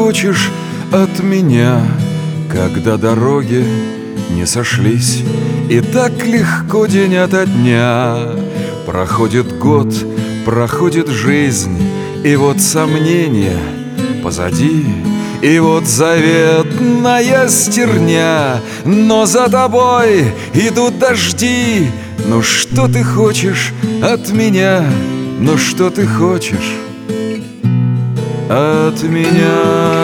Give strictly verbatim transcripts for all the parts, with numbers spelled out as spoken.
хочешь от меня, когда дороги не сошлись? И так легко день ото дня. Проходит год, проходит жизнь, и вот сомнения позади, и вот заветная стерня. Но за тобой идут дожди. Ну что ты хочешь от меня? Ну что ты хочешь от меня?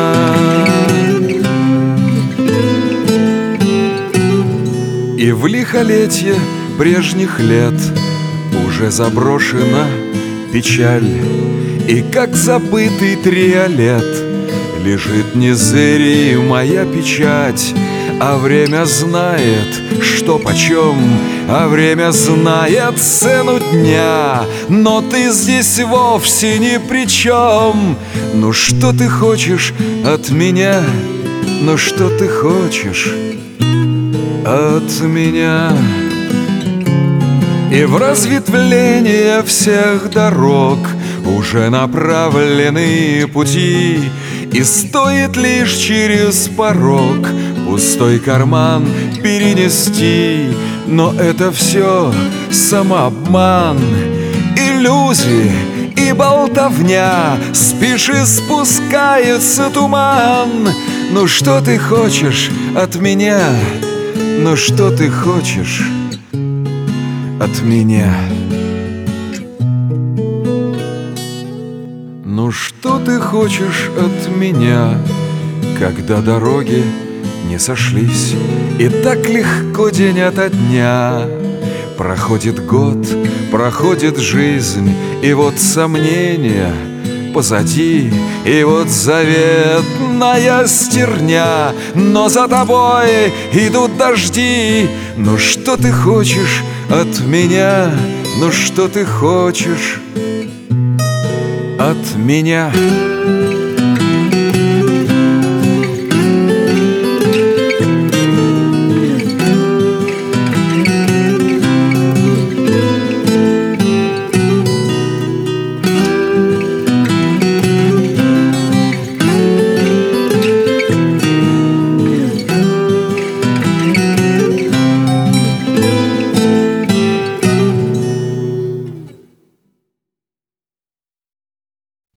И в лихолетье прежних лет уже заброшена печаль, и как забытый триолет лежит незримая печать. А время знает, что почем, а время знает цену дня. Но ты здесь вовсе ни при чем. Ну что ты хочешь от меня? Ну что ты хочешь от меня? И в разветвление всех дорог уже направлены пути, и стоит лишь через порог пустой карман перенести. Но это все самообман, иллюзии и болтовня. Спеши, спускается туман. Ну что ты хочешь от меня? Ну что ты хочешь от меня? Ну что ты хочешь от меня, когда дороги не сошлись? И так легко день ото дня. Проходит год, проходит жизнь, и вот сомнения позади, и вот заветная стерня. Но за тобой идут дожди. Ну что ты хочешь от меня? Ну что ты хочешь от меня?